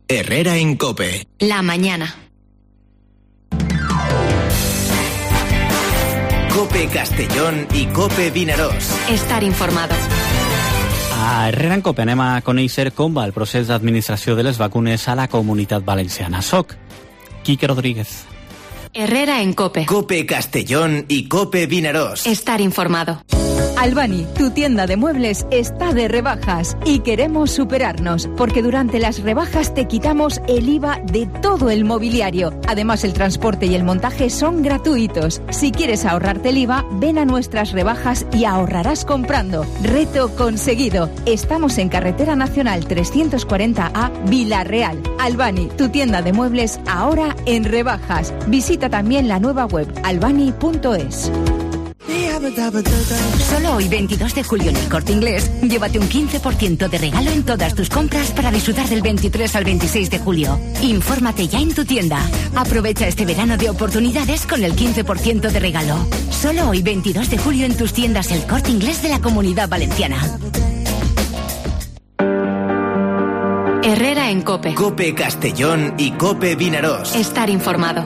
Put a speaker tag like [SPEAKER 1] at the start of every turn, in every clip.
[SPEAKER 1] Herrera en COPE.
[SPEAKER 2] La mañana.
[SPEAKER 1] COPE Castellón i COPE Vinaròs.
[SPEAKER 2] Estar informado.
[SPEAKER 3] A Herrera en COPE anem a conèixer com va el procés d'administració de les vacunes a la Comunitat Valenciana. Soc Quique Rodríguez.
[SPEAKER 2] Herrera en COPE.
[SPEAKER 1] COPE Castellón y COPE Vinaròs.
[SPEAKER 2] Estar informado.
[SPEAKER 4] Albany, tu tienda de muebles, está de rebajas y queremos superarnos porque durante las rebajas te quitamos el IVA de todo el mobiliario. Además, el transporte y el montaje son gratuitos. Si quieres ahorrarte el IVA, ven a nuestras rebajas y ahorrarás comprando. Reto conseguido. Estamos en Carretera Nacional 340A, Vila-real. Albany, tu tienda de muebles, ahora en rebajas. Visita también la nueva web albany.es.
[SPEAKER 5] Solo hoy, 22 de julio, en el Corte Inglés, llévate un 15% de regalo en todas tus compras para disfrutar del 23 al 26 de julio. Infórmate ya en tu tienda. Aprovecha este verano de oportunidades con el 15% de regalo. Solo hoy, 22 de julio, en tus tiendas El Corte Inglés de la Comunidad Valenciana.
[SPEAKER 2] Herrera en COPE.
[SPEAKER 1] COPE Castellón y COPE Vinaròs.
[SPEAKER 2] Estar informado.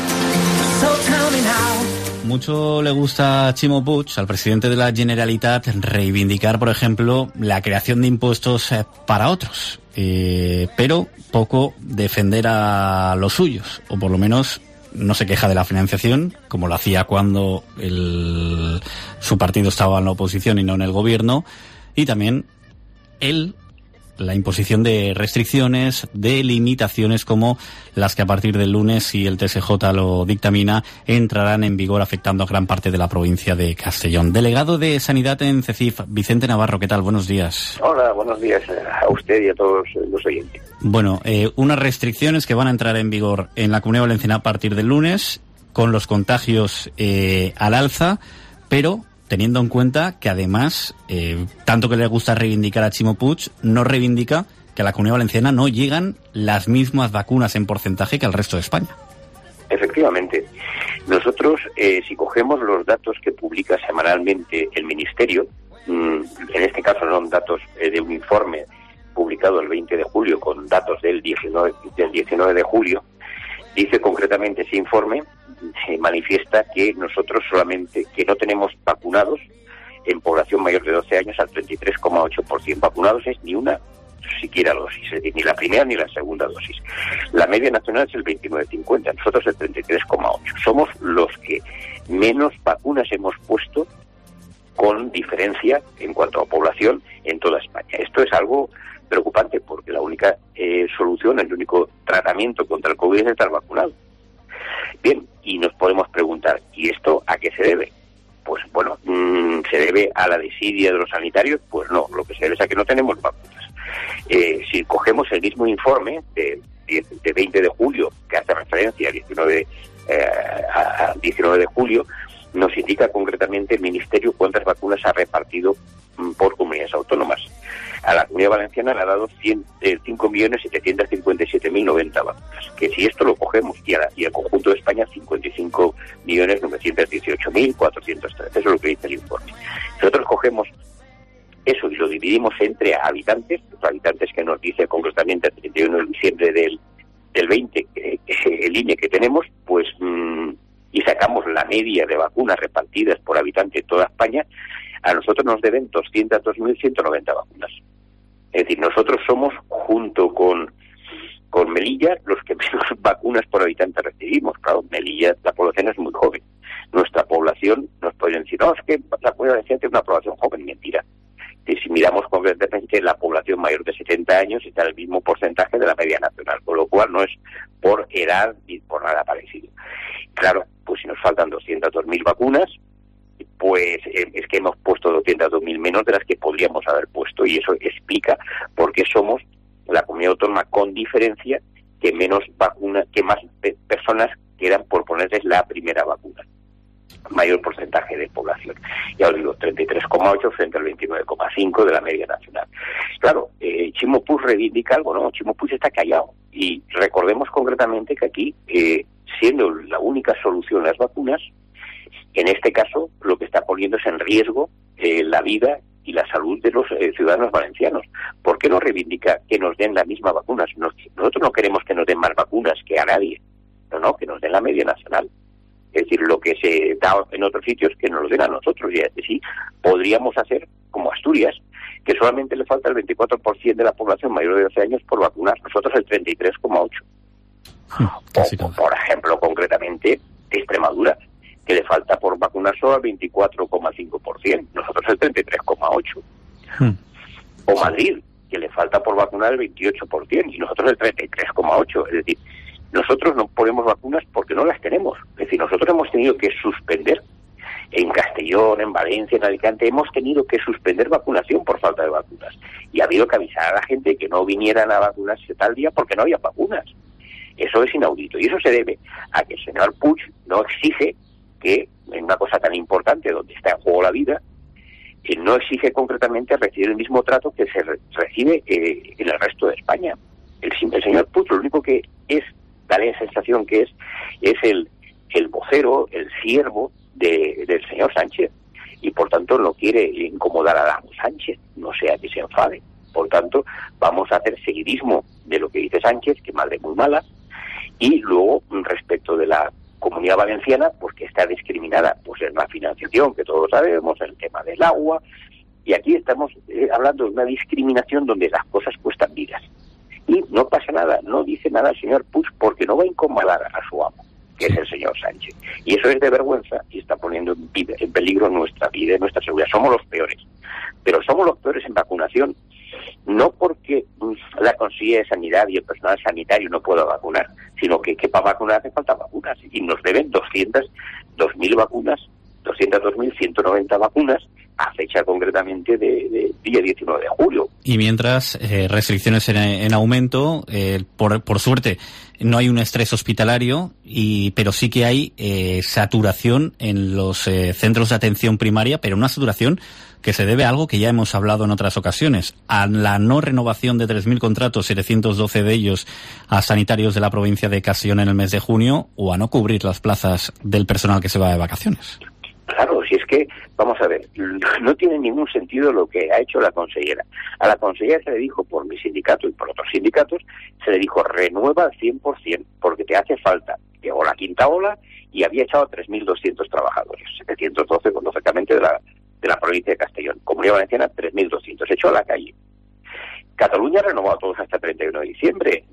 [SPEAKER 3] Mucho le gusta a Ximo Puig, al presidente de la Generalitat, reivindicar, por ejemplo, la creación de impuestos para otros, pero poco defender a los suyos, o por lo menos no se queja de la financiación, como lo hacía cuando su partido estaba en la oposición y no en el gobierno, y también la imposición de restricciones, de limitaciones como las que a partir del lunes, si el TSJ lo dictamina, entrarán en vigor afectando a gran parte de la provincia de Castellón. Delegado de Sanidad en CECIF, Vicente Navarro, ¿qué tal? Buenos días.
[SPEAKER 6] Hola, buenos días a usted y a todos los oyentes.
[SPEAKER 3] Bueno, unas restricciones que van a entrar en vigor en la Comunidad Valenciana a partir del lunes, con los contagios al alza, pero teniendo en cuenta que además, tanto que le gusta reivindicar a Ximo Puig, no reivindica que a la Comunidad Valenciana no llegan las mismas vacunas en porcentaje que al resto de España.
[SPEAKER 6] Efectivamente. Nosotros, si cogemos los datos que publica semanalmente el Ministerio, en este caso son datos de un informe publicado el 20 de julio con datos del 19 de julio, dice concretamente ese informe, se manifiesta que nosotros solamente, que no tenemos vacunados en población mayor de 12 años al 33,8%. Vacunados es ni una siquiera dosis, es decir, ni la primera ni la segunda dosis. La media nacional es el 29,50, nosotros el 33,8. Somos los que menos vacunas hemos puesto con diferencia en cuanto a población en toda España. Esto es algo preocupante porque la única solución, el único tratamiento contra el COVID es estar vacunado. Bien, y nos podemos preguntar, ¿y esto a qué se debe? Pues bueno, ¿se debe a la desidia de los sanitarios? Pues no, lo que se debe es a que no tenemos vacunas. Si cogemos el mismo informe de 20 de julio, que hace referencia al 19 de julio, nos indica concretamente el Ministerio cuántas vacunas ha repartido por comunidades autónomas. A la Comunidad Valenciana le ha dado 5.757.090 vacunas, que si esto lo cogemos y al conjunto de España 55.918.413, eso es lo que dice el informe. Si nosotros cogemos eso y lo dividimos entre habitantes, los habitantes que nos dice concretamente el 31 de diciembre del 20, el INE que tenemos, pues y sacamos la media de vacunas repartidas por habitante en toda España, a nosotros nos deben 202.190 vacunas. Es decir, nosotros somos, junto con Melilla, los que menos vacunas por habitante recibimos. Claro, Melilla, la población es muy joven. Nuestra población, nos pueden decir, no, es que la Comunidad Valenciana tiene una población joven. Mentira. Y si miramos concretamente, la población mayor de 70 años está en el mismo porcentaje de la media nacional, con lo cual no es por edad ni por nada parecido. Claro, pues si nos faltan 202.000 vacunas, pues es que hemos puesto 202.000 menos de las que podríamos haber puesto, y eso explica por qué somos la comunidad autónoma con diferencia que menos vacunas, que más personas quedan por ponerles la primera vacuna. Mayor porcentaje de población. Ya os digo, 33,8 frente al 29,5 de la media nacional. Claro, Ximo Puig reivindica algo, ¿no? Ximo Puig está callado. Y recordemos concretamente que aquí, siendo la única solución las vacunas, en este caso lo que está poniendo es en riesgo la vida y la salud de los ciudadanos valencianos. ¿Por qué no reivindica que nos den la misma vacuna? Nosotros no queremos que nos den más vacunas que a nadie, no, que nos den la media nacional. Es decir, lo que se da en otros sitios, que nos lo den a nosotros. Y así podríamos hacer como Asturias, que solamente le falta el 24% de la población mayor de 12 años por vacunar. Nosotros el 33,8%. O, por ejemplo, concretamente, Extremadura, que le falta por vacunar solo al 24,5%. Nosotros el 33,8%. O Madrid, que le falta por vacunar el 28%, y nosotros el 33,8%. Es decir, nosotros no ponemos vacunas porque no las tenemos. Es decir, nosotros hemos tenido que suspender, en Castellón, en Valencia, en Alicante, hemos tenido que suspender vacunación por falta de vacunas. Y ha habido que avisar a la gente que no vinieran a vacunarse tal día porque no había vacunas. Eso es inaudito. Y eso se debe a que el señor Puig no exige que, en una cosa tan importante donde está en juego la vida, no exige concretamente recibir el mismo trato que se recibe en el resto de España. El señor Puig lo único que es, da la sensación que es el vocero, el siervo del señor Sánchez, y por tanto no quiere incomodar a Sánchez, no sea que se enfade. Por tanto, vamos a hacer seguidismo de lo que dice Sánchez, que madre muy mala, y luego respecto de la Comunidad Valenciana, pues que está discriminada pues en la financiación, que todos sabemos, en el tema del agua, y aquí estamos hablando de una discriminación donde las cosas cuestan vidas. Y no pasa nada, no dice nada el señor Puig porque no va a incomodar a su amo, que es el señor Sánchez. Y eso es de vergüenza y está poniendo en peligro nuestra vida y nuestra seguridad. Somos los peores. Pero somos los peores en vacunación, no porque la Consejería de Sanidad y el personal sanitario no pueda vacunar, sino que para vacunar hace falta vacunas. Y nos deben 202.000 vacunas, 202.190 vacunas, a fecha concretamente de día 19 de julio.
[SPEAKER 3] Y mientras, restricciones en aumento, por suerte no hay un estrés hospitalario, pero sí que hay saturación en los centros de atención primaria, pero una saturación que se debe a algo que ya hemos hablado en otras ocasiones, a la no renovación de 3.000 contratos, 712 de ellos a sanitarios de la provincia de Castellón en el mes de junio, o a no cubrir las plazas del personal que se va de vacaciones.
[SPEAKER 6] Claro, si es que, vamos a ver, no tiene ningún sentido lo que ha hecho la consejera. A la consejera se le dijo, por mi sindicato y por otros sindicatos, se le dijo, renueva al 100%, porque te hace falta. Llegó la quinta ola y había echado a 3.200 trabajadores, 712, lógicamente, de la provincia de Castellón. Comunidad Valenciana, 3.200. Se echó a la calle. Cataluña ha renovado a todos hasta el 31 de diciembre.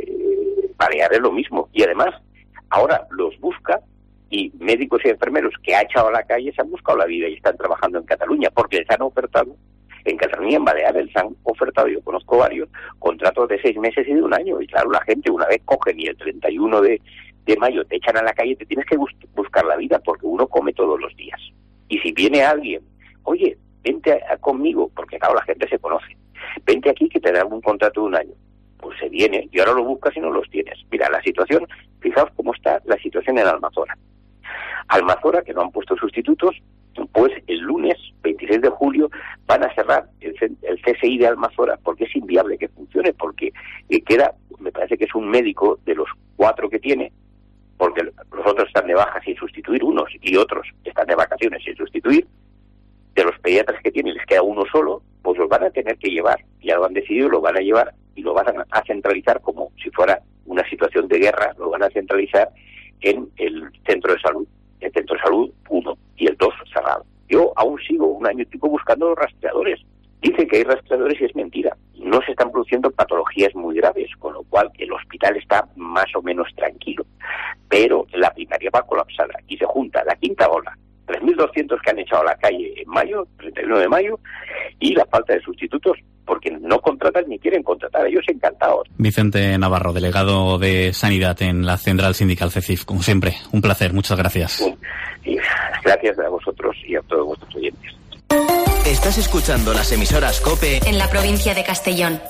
[SPEAKER 6] Baleares lo mismo. Y además, ahora los busca, y médicos y enfermeros que ha echado a la calle se han buscado la vida y están trabajando en Cataluña, porque les han ofertado, en Cataluña, en Baleares, les han ofertado, yo conozco varios, contratos de 6 meses y de 1 año. Y claro, la gente una vez cogen y el 31 de mayo te echan a la calle, te tienes que buscar la vida, porque uno come todos los días. Y si viene alguien, oye, vente conmigo, porque claro, la gente se conoce, vente aquí que te dan un contrato de 1 año. Pues se viene, y ahora lo buscas y no los tienes. Mira, la situación, fijaos cómo está la situación en Almazora. Almazora, que no han puesto sustitutos, pues el lunes 26 de julio van a cerrar el CSI de Almazora, porque es inviable que funcione, porque queda, me parece que es un médico de los 4 que tiene, porque los otros están de baja sin sustituir, unos, y otros están de vacaciones sin sustituir. De los pediatras que tiene les queda uno solo, pues los van a tener que llevar, ya lo han decidido, lo van a llevar y lo van a centralizar como si fuera una situación de guerra, lo van a centralizar en el centro de salud. El centro de salud 1 y el 2 cerrado. Yo aún sigo 1 año y pico buscando los rastreadores. Dice que hay rastreadores y es mentira. No se están produciendo patologías muy graves, con lo cual el hospital está más o menos tranquilo. Pero la primaria va colapsada y se junta la quinta ola, 3.200 que han echado a la calle en mayo, 31 de mayo, y la falta de sustitutos, porque no contratan ni quieren contratar, ellos encantados.
[SPEAKER 3] Vicente Navarro, delegado de Sanidad en la Central Sindical CECIF, como siempre, un placer, muchas gracias.
[SPEAKER 6] Y gracias a vosotros y a todos vuestros oyentes.
[SPEAKER 1] Estás escuchando las emisoras COPE
[SPEAKER 2] en la provincia de Castellón.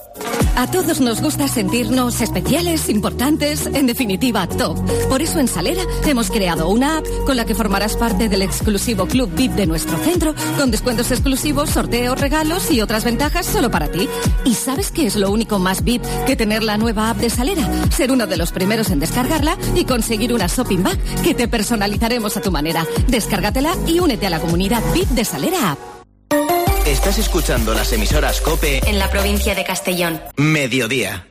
[SPEAKER 5] A todos nos gusta sentirnos especiales, importantes, en definitiva, top. Por eso en Salera hemos creado una app con la que formarás parte del exclusivo club VIP de nuestro centro, con descuentos exclusivos, sorteos, regalos y otras ventajas solo para ti. ¿Y sabes qué es lo único más VIP que tener la nueva app de Salera? Ser uno de los primeros en descargarla y conseguir una shopping bag que te personalizaremos a tu manera. Descárgatela y únete a la comunidad VIP de Salera App.
[SPEAKER 1] Estás escuchando las emisoras COPE
[SPEAKER 2] en la provincia de Castellón.
[SPEAKER 1] Mediodía.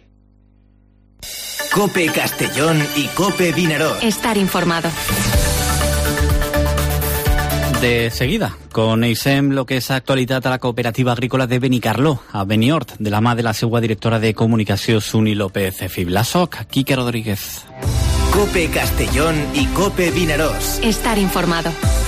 [SPEAKER 1] COPE Castellón y COPE Vinaròs.
[SPEAKER 2] Estar informado.
[SPEAKER 3] De seguida, coneixem lo que és actualitat a la cooperativa agrícola de Benicarló, a Beniort, de la mà de la seva directora de comunicació, Suni López Fiblasoc. Quique Rodríguez.
[SPEAKER 1] COPE Castellón y COPE Vinaròs.
[SPEAKER 2] Estar informado.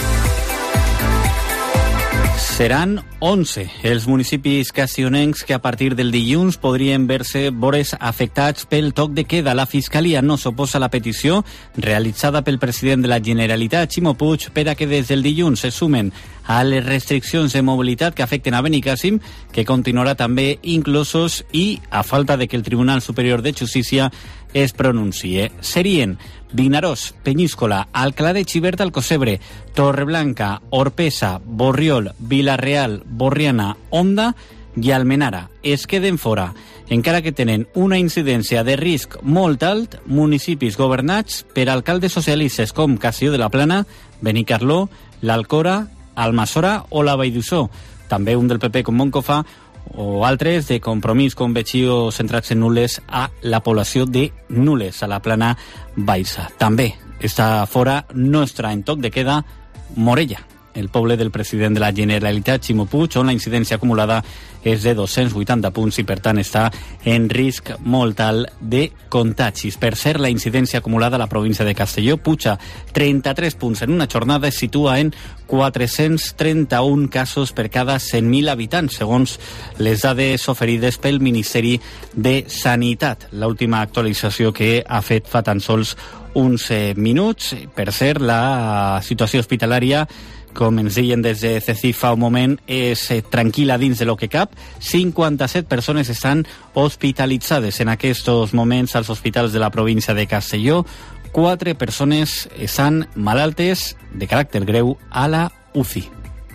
[SPEAKER 3] Seran 11 els municipis castellonencs que a partir del dilluns podrien veure afectats pel toc de queda. La Fiscalia no s'oposa a la petició realitzada pel president de la Generalitat, Ximo Puig, per a que des del dilluns se sumen a les restriccions de mobilitat que afecten a Benicàssim, que continuarà també inclosos, i a falta de que el Tribunal Superior de Justícia es pronuncie. Serien Vinaròs, Penyíscola, Alcalá de Xivert, Alcocebre, Torreblanca, Orpesa, Borriol, Vila-real, Borriana, Onda i Almenara. Es queden fora, encara que tenen una incidència de risc molt alt, municipis governats per alcaldes socialistes com Castelló de la Plana, Benicarló, l'Alcora, Almassora o la Vall d'Uixó. També un del PP com Moncofa, o altres de Compromís com Betxio, centrats en Nules, a la població de Nules, a la Plana Baixa. També està fora nostra en toc de queda Morella, el poble del president de la Generalitat, Ximo Puig, on la incidència acumulada és de 280 punts i, per tant, està en risc molt alt de contagis. Per cert, la incidència acumulada a la província de Castelló puja 33 punts en una jornada, es situa en 431 casos per cada 100.000 habitants, segons les dades oferides pel Ministeri de Sanitat. L'última actualització que ha fet fa tan sols uns minuts. Per cert, la situació hospitalària, com ens deien des de CECIF fa un moment, és tranquil·la dins de lo que cap. 57 persones estan hospitalitzades en aquests moments als hospitals de la província de Castelló. 4 persones estan malaltes de caràcter greu a la UCI.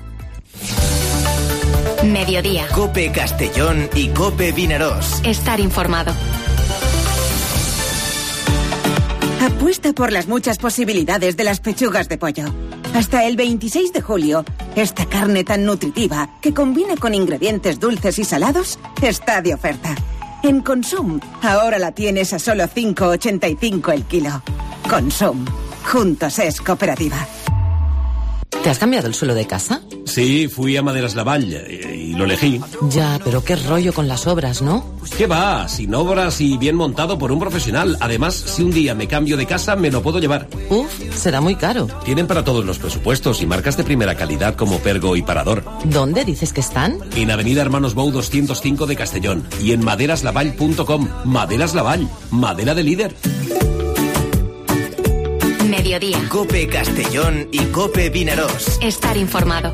[SPEAKER 2] Mediodía.
[SPEAKER 1] COPE Castellón y COPE Vinaròs.
[SPEAKER 2] Estar informado.
[SPEAKER 7] Apuesta por las muchas posibilidades de las pechugas de pollo. Hasta el 26 de julio, esta carne tan nutritiva, que combina con ingredientes dulces y salados, está de oferta. En Consum, ahora la tienes a solo 5,85 el kilo. Consum. Juntos es cooperativa.
[SPEAKER 8] ¿Te has cambiado el suelo de casa?
[SPEAKER 9] Sí, fui a Maderas Lavall y lo elegí.
[SPEAKER 8] Ya, pero qué rollo con las obras, ¿no?
[SPEAKER 9] ¿Qué va? Sin obras y bien montado por un profesional. Además, si un día me cambio de casa, me lo puedo llevar.
[SPEAKER 8] Uf, será muy caro.
[SPEAKER 9] Tienen para todos los presupuestos y marcas de primera calidad como Pergo y Parador.
[SPEAKER 8] ¿Dónde dices que están?
[SPEAKER 9] En Avenida Hermanos Bou 205 de Castellón y en maderaslavall.com. Maderas Lavall, madera de líder.
[SPEAKER 2] Mediodía.
[SPEAKER 1] COPE Castellón y COPE Vinaròs.
[SPEAKER 2] Estar informado.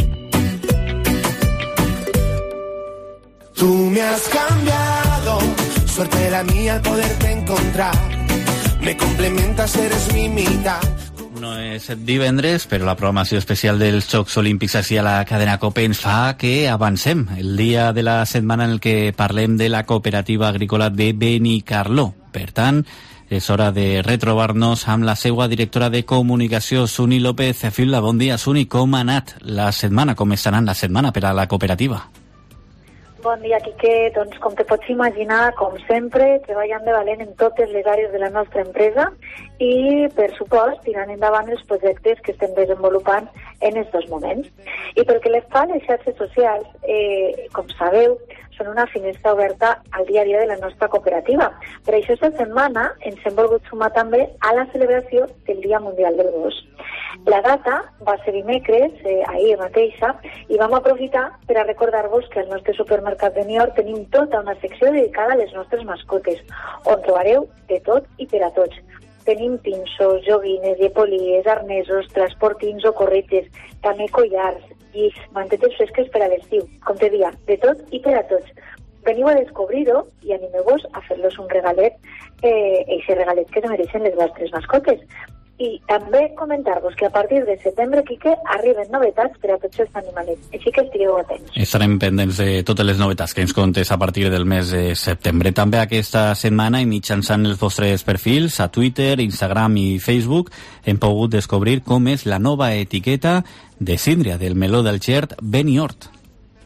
[SPEAKER 10] Tú me has cambiado, suerte la mía al poderte encontrar. Me complementas, eres mi mitad.
[SPEAKER 3] No és divendres, però la programació especial dels Jocs Olímpics així a la cadena COPE ens fa que avancem el dia de la setmana en el que parlem de la cooperativa agrícola de Benicarló. Per tant, és hora de retrobar-nos amb la seva directora de comunicació, Suni López Fibla. Bon dia, Suni. Com ha anat la setmana? Com està anant la setmana per a la cooperativa?
[SPEAKER 11] Bon dia, Quique. Doncs, com te pots imaginar, com sempre, treballant de valent en totes les àrees de la nostra empresa i, per supost, tirant endavant els projectes que estem desenvolupant en estos moments. I pel que les fa a les xarxes socials, com sabeu, són una finestra oberta al dia a dia de la nostra cooperativa. Per això, aquesta setmana ens hem volgut sumar també a la celebració del Dia Mundial del Gos. La data va ser dimecres, ahir mateixa, i vam aprofitar per a recordar-vos que al nostre supermercat de Beniort tenim tota una secció dedicada a les nostres mascotes, on trobareu de tot i per a tots. Tenim pinços, joguines, llepolies, arnesos, transportins o corretges, també collars, guix, mantetes fresques per a l'estiu, com te dia, de tot i per a tots. Veniu a descobrir-ho i animeu-vos a fer-los un regalet, eixe regalet que es mereixen les vostres mascotes. I també comentar-vos que a partir de setembre, Quique, arriben novetats per a tots els animalets, així que estigueu atents.
[SPEAKER 3] Estarem pendents de totes les novetats que ens contes a partir del mes de setembre. També aquesta setmana, i mitjançant els vostres perfils a Twitter, Instagram i Facebook, hem pogut descobrir com és la nova etiqueta de síndria del meló del Xert Beniort.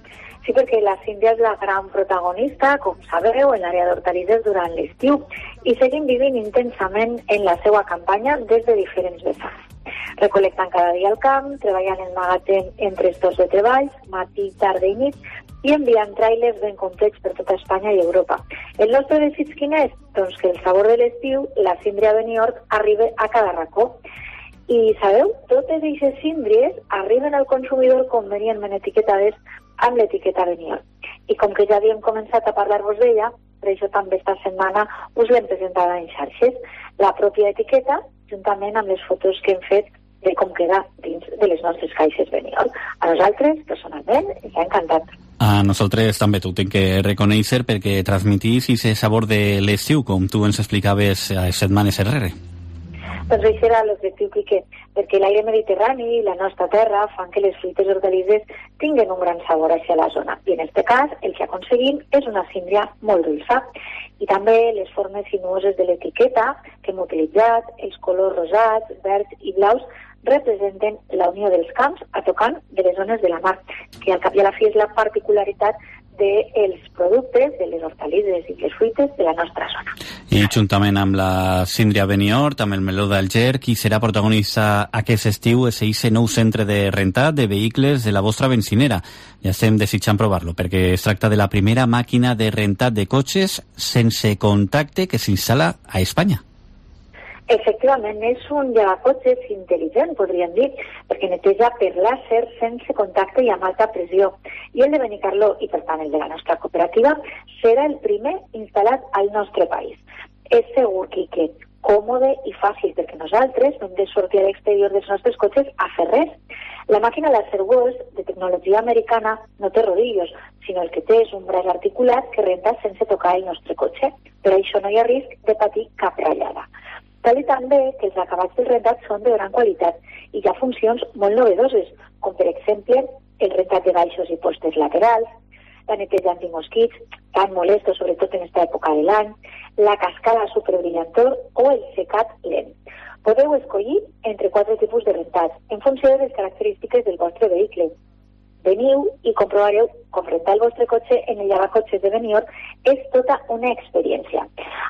[SPEAKER 11] Sí, perquè la Síndria és la gran protagonista, com sabeu, en l'àrea d'hortalisses durant l'estiu i seguim vivint intensament en la seva campanya des de diferents vessants. Recol·lectant cada dia al camp, treballant en magatzem en 3 torns de treballs, matí, tarda i nit, i enviant tràilers ben complets per tota Espanya i Europa. El nostre desig quin és? Doncs que el sabor de l'estiu, la Síndria Benidorm, arribi a cada racó. I sabeu, totes aquestes síndries arriben al consumidor convenientment etiquetades amb l'etiqueta Benidorm. I com que ja havíem començat a parlar-vos d'ella, per això també esta setmana us l'hem presentada en xarxes. La pròpia etiqueta, juntament amb les fotos que hem fet de com queda dins de les nostres caixes Benidorm. A nosaltres, personalment, ens ha encantat.
[SPEAKER 3] A nosaltres també t'ho tinc que reconèixer perquè transmitís ese sabor de l'estiu, com tu ens explicaves a setmanes enrere.
[SPEAKER 11] Doncs això era l'objectiu, Quique, perquè l'aire mediterrani i la nostra terra fan que les fruites i hortalisses tinguen un gran sabor hacia la zona. I en aquest cas, el que aconseguim és una síndria molt dolça. I també les formes sinuoses de l'etiqueta que hem utilitzat, els colors rosats, verds i blaus, representen la unió dels camps a tocant de les zones de la mar, que al cap i a la fi és la particularitat dels productes, de les hortalisses i les fruites de la nostra zona.
[SPEAKER 3] I juntament amb la Síndria Benidorm, amb el meló d'Alger, qui serà protagonista aquest estiu és aquest nou centre de rentat de vehicles de la vostra benzinera. Ja estem desitjant provar-lo, perquè es tracta de la primera màquina de rentat de cotxes sense contacte que s'instal·la a Espanya.
[SPEAKER 11] Efectivament, és un llevacotxes intel·ligent, podríem dir, perquè neteja per làser sense contacte i amb alta pressió. I el de Benicarló, i per tant el de la nostra cooperativa, serà el primer instal·lat al nostre país. És segur, Quique, còmode i fàcil, perquè nosaltres no hem de sortir a l'exterior dels nostres cotxes a fer res. La màquina Laser Wash, de tecnologia americana, no té rodillos, sinó el que té és un braç articulat que renta sense tocar el nostre cotxe. Per això no hi ha risc de patir cap ratllada. Tal i també que els acabats del rentat són de gran qualitat i hi ha funcions molt novedoses, com per exemple el rentat de baixos i postes laterals, la neteja antimosquits, tan molesto sobretot en aquesta època de l'any, la cascada superbrillantor o el secat lent. Podeu escollir entre 4 tipus de rentats en funció de les característiques del vostre vehicle. Veniu i comprovareu com rentar el vostre cotxe en el llevacotxes de Benidorm és tota una experiència.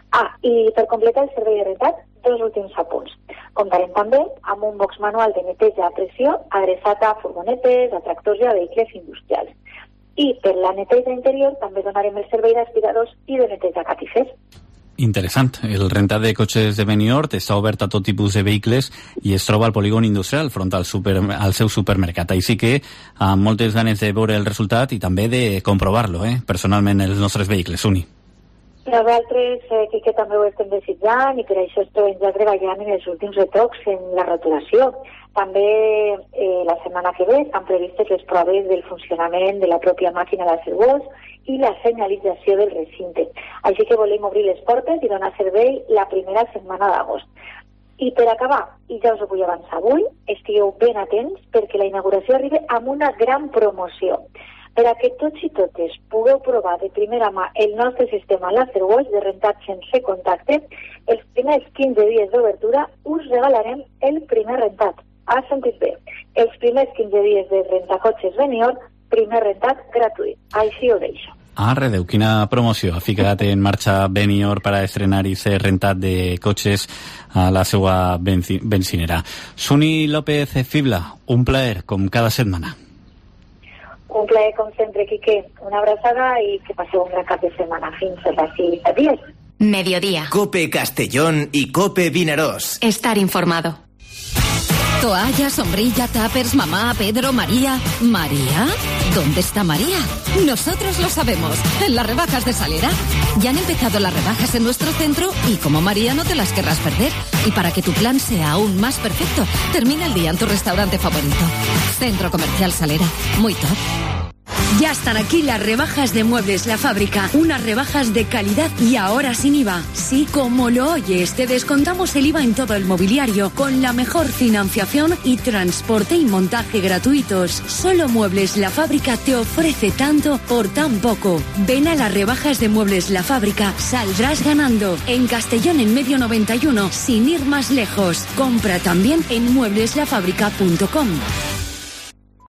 [SPEAKER 11] I per completar el servei de rentat, 2 últims apunts. Comptarem també amb un box manual de neteja a pressió adreçat a furgonetes, a tractors i a vehicles industrials. I per la neteja interior també donarem el servei d'aspiradors i de neteja catifers.
[SPEAKER 3] Interessant. El rentat de cotxes de Benidorm està obert a tot tipus de vehicles i es troba al polígon industrial front al seu supermercat. Així que amb moltes ganes de veure el resultat i també de comprovar-lo, personalment, els nostres vehicles. Uni.
[SPEAKER 11] Nosaltres, que també ho estem desitjant i per això estem ja treballant en els últims retocs en la rotulació. També la setmana que ve estan previstes les proves del funcionament de la pròpia màquina Laser Wash i la senyalització del recinte. Així que volem obrir les portes i donar servei la primera setmana d'agost. I per acabar, i ja us ho vull avançar avui, estigueu ben atents perquè la inauguració arriba amb una gran promoció. Per a que tots i totes pugueu provar de primera mà el nostre sistema Laser Wash de rentat sense contacte, els primers 15 dies d'obertura us regalarem el primer rentat. Has sentit bé? Els primers 15 dies de rentacotxes Benidorm, primer rentat gratuït. Així ho deixo.
[SPEAKER 3] Redeu, quina promoció ha ficat en marxa Benidorm per a estrenar i ser rentat de cotxes a la seva benzinera. Suni López Fibla, un plaer, com cada setmana.
[SPEAKER 11] Un plaer, com sempre, Quique. Una abraçada i que passeu un gran cap de setmana. Fins a les 10.
[SPEAKER 2] Mediodía.
[SPEAKER 1] COPE Castellón y COPE Vinaròs.
[SPEAKER 2] Estar informado.
[SPEAKER 5] Toalla, sombrilla, tuppers, mamá, Pedro, María. ¿María? ¿Dónde está María? Nosotros lo sabemos. En las rebajas de Salera. Ya han empezado las rebajas en nuestro centro y como María no te las querrás perder. Y para que tu plan sea aún más perfecto, termina el día en tu restaurante favorito. Centro Comercial Salera. Muy top.
[SPEAKER 12] Ya están aquí las rebajas de Muebles La Fábrica, unas rebajas de calidad y ahora sin IVA. Sí, como lo oyes, te descontamos el IVA en todo el mobiliario, con la mejor financiación y transporte y montaje gratuitos. Solo Muebles La Fábrica te ofrece tanto por tan poco. Ven a las rebajas de Muebles La Fábrica, saldrás ganando. En Castellón en Medio 91, sin ir más lejos. Compra también en muebleslafábrica.com.